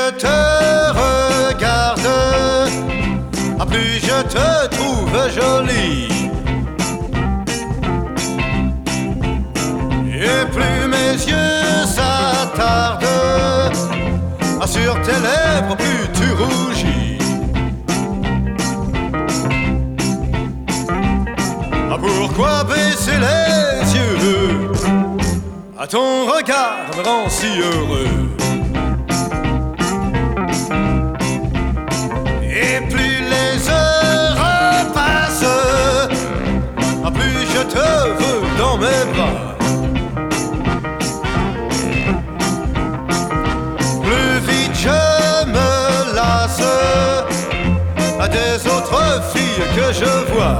je te regarde, plus je te trouve jolie. Et plus mes yeux s'attardent sur tes lèvres, plus tu rougis. Pourquoi baisser les yeux? Ton regard me rend si heureux. Et plus les heures passent, plus je te veux dans mes bras. Plus vite je me lasse des autres filles que je vois.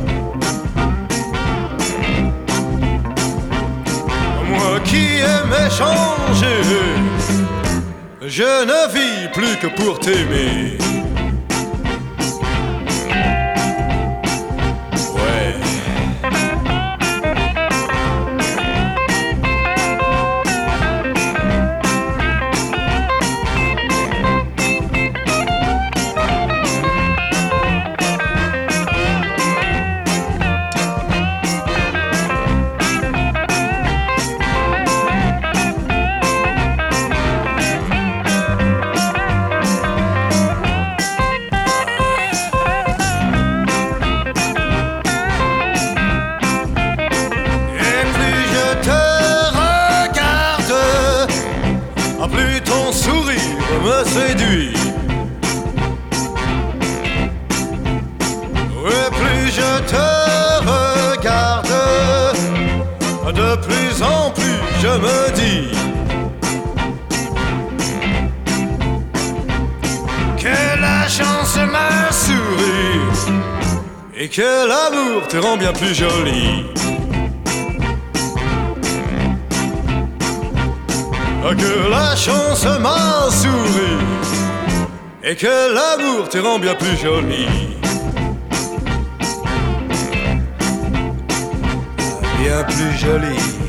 Moi qui aimais changer, je ne vis plus que pour t'aimer. Plus ton sourire me séduit, et plus je te regarde, de plus en plus je me dis que la chance m'a souri et que l'amour te rend bien plus jolie. Que la chance m'a souri et que l'amour te rend bien plus jolie. Bien plus jolie.